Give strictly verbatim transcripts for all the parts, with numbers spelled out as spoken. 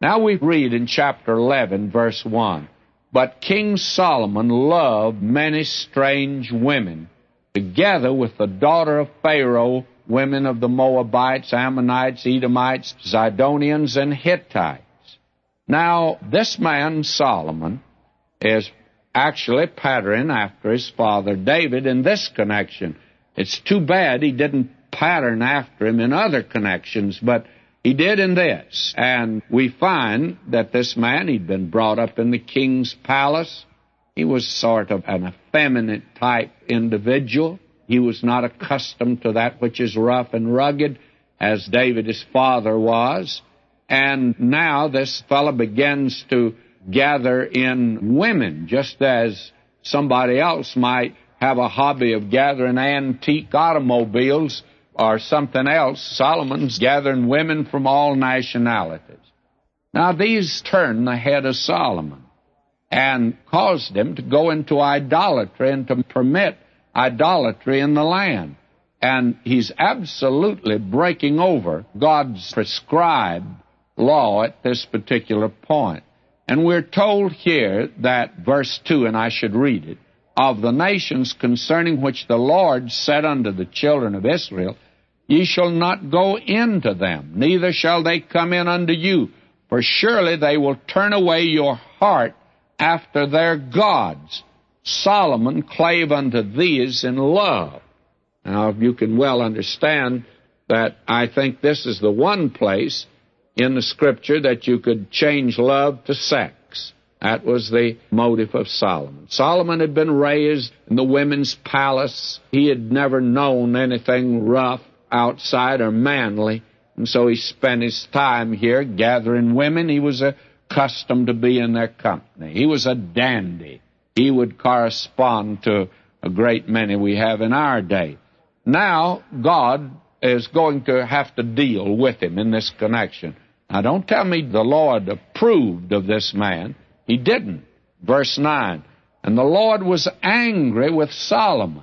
Now we read in chapter eleven, verse one, "But King Solomon loved many strange women, together with the daughter of Pharaoh, women of the Moabites, Ammonites, Edomites, Zidonians, and Hittites." Now, this man, Solomon, is actually patterned after his father David in this connection. It's too bad he didn't pattern after him in other connections, but he did in this. And we find that this man, he'd been brought up in the king's palace. He was sort of an effeminate type individual. He was not accustomed to that which is rough and rugged, as David, his father, was. And now this fellow begins to gather in women, just as somebody else might have a hobby of gathering antique automobiles or something else. Solomon's gathering women from all nationalities. Now these turned the head of Solomon and caused him to go into idolatry and to permit idolatry in the land. And he's absolutely breaking over God's prescribed law at this particular point. And we're told here that, verse two, and I should read it, "Of the nations concerning which the Lord said unto the children of Israel, Ye shall not go into them, neither shall they come in unto you, for surely they will turn away your heart after their gods. Solomon clave unto these in love." Now, you can well understand that I think this is the one place in the Scripture that you could change love to sex. That was the motive of Solomon. Solomon had been raised in the women's palace. He had never known anything rough outside or manly, and so he spent his time here gathering women. He was accustomed to be in their company. He was a dandy. He would correspond to a great many we have in our day. Now, God is going to have to deal with him in this connection. Now, don't tell me the Lord approved of this man. He didn't. Verse nine, "And the Lord was angry with Solomon."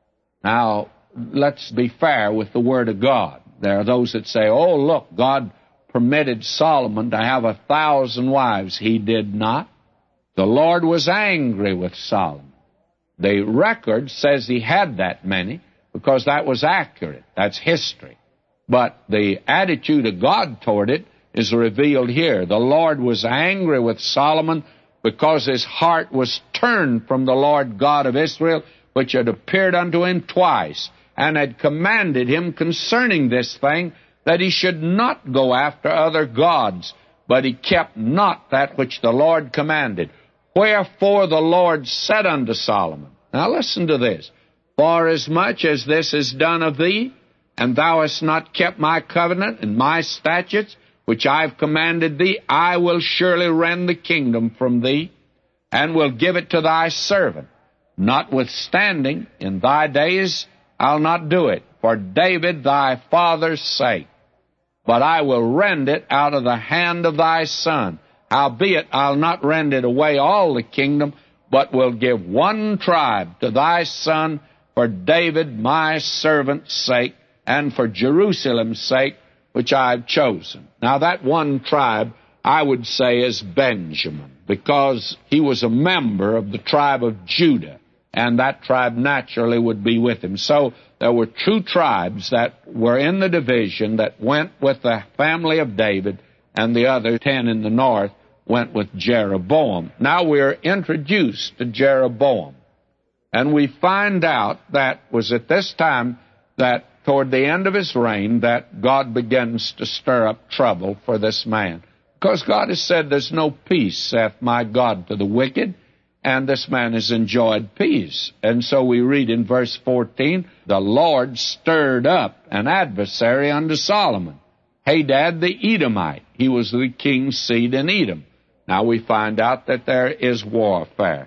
Now, let's be fair with the Word of God. There are those that say, "Oh, look, God permitted Solomon to have a thousand wives." He did not. The Lord was angry with Solomon. The record says he had that many because that was accurate. That's history. But the attitude of God toward it is revealed here. The Lord was angry with Solomon because his heart was turned from the Lord God of Israel, which had appeared unto him twice, and had commanded him concerning this thing, that he should not go after other gods, but he kept not that which the Lord commanded. Wherefore the Lord said unto Solomon, now listen to this, "Forasmuch as this is done of thee, and thou hast not kept my covenant and my statutes, which I have commanded thee, I will surely rend the kingdom from thee, and will give it to thy servant. Notwithstanding, in thy days I'll not do it, for David thy father's sake. But I will rend it out of the hand of thy son. Howbeit, I'll not rend it away all the kingdom, but will give one tribe to thy son for David my servant's sake, and for Jerusalem's sake, which I have chosen." Now that one tribe, I would say, is Benjamin, because he was a member of the tribe of Judah, and that tribe naturally would be with him. So there were two tribes that were in the division that went with the family of David, and the other ten in the north went with Jeroboam. Now we're introduced to Jeroboam, and we find out that was at this time that toward the end of his reign that God begins to stir up trouble for this man. Because God has said, "There's no peace, saith my God, to the wicked," and this man has enjoyed peace. And so we read in verse fourteen, "The Lord stirred up an adversary unto Solomon, Hadad the Edomite." He was the king's seed in Edom. Now we find out that there is warfare.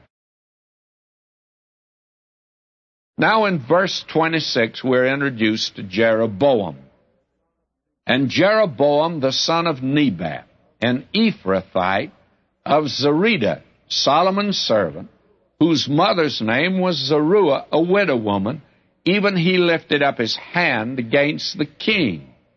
Now in verse twenty-six, we're introduced to Jeroboam. "And Jeroboam the son of Nebat, an Ephrathite of Zerida, Solomon's servant, whose mother's name was Zeruiah, a widow woman, even he lifted up his hand against the king,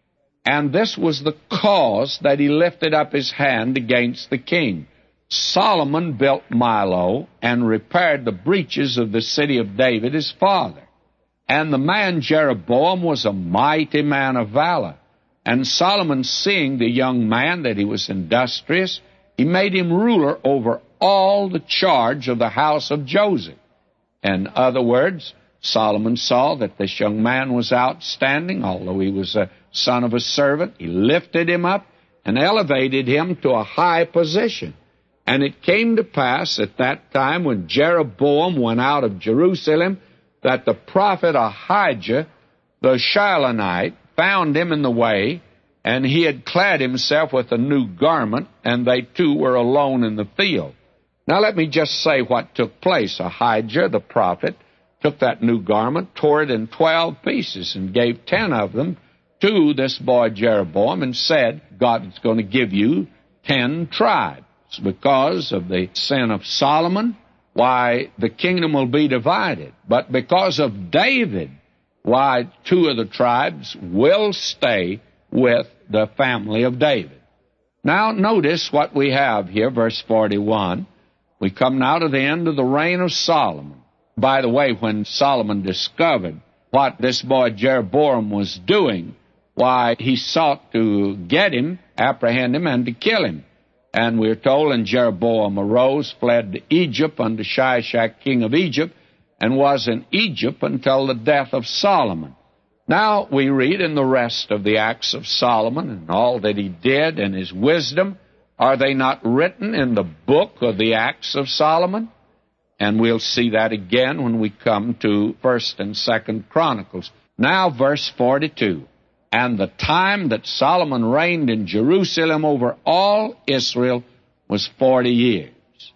And this was the cause that he lifted up his hand against the king. Solomon built Millo and repaired the breaches of the city of David his father. And the man Jeroboam was a mighty man of valor. And Solomon, seeing the young man that he was industrious, he made him ruler over all the charge of the house of Joseph. In other words, Solomon saw that this young man was outstanding, although he was a son of a servant. He lifted him up and elevated him to a high position. And it came to pass at that time when Jeroboam went out of Jerusalem that the prophet Ahijah, the Shilonite, found him in the way, and he had clad himself with a new garment, and they two were alone in the field. Now let me just say what took place. Ahijah, the prophet, took that new garment, tore it in twelve pieces, and gave ten of them to this boy Jeroboam, and said, God's going to give you ten tribes. Because of the sin of Solomon, why, the kingdom will be divided. But because of David, why, two of the tribes will stay with the family of David. Now, notice what we have here, verse forty-one. We come now to the end of the reign of Solomon. By the way, when Solomon discovered what this boy Jeroboam was doing, why, he sought to get him, apprehend him, and to kill him. And we're told, and Jeroboam arose, fled to Egypt unto Shishak, king of Egypt, and was in Egypt until the death of Solomon. Now we read in the rest of the acts of Solomon and all that he did and his wisdom. Are they not written in the book of the acts of Solomon? And we'll see that again when we come to First and Second Chronicles. Now verse forty-two. And the time that Solomon reigned in Jerusalem over all Israel was forty years.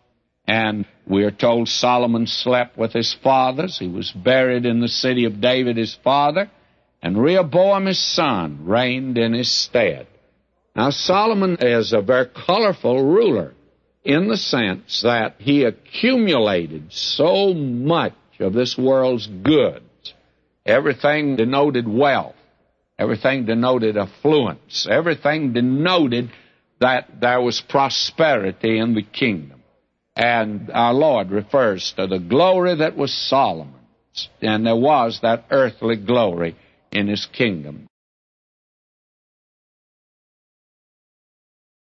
And we are told Solomon slept with his fathers. He was buried in the city of David his father. And Rehoboam his son reigned in his stead. Now Solomon is a very colorful ruler in the sense that he accumulated so much of this world's goods. Everything denoted wealth. Everything denoted affluence. Everything denoted that there was prosperity in the kingdom. And our Lord refers to the glory that was Solomon's. And there was that earthly glory in his kingdom.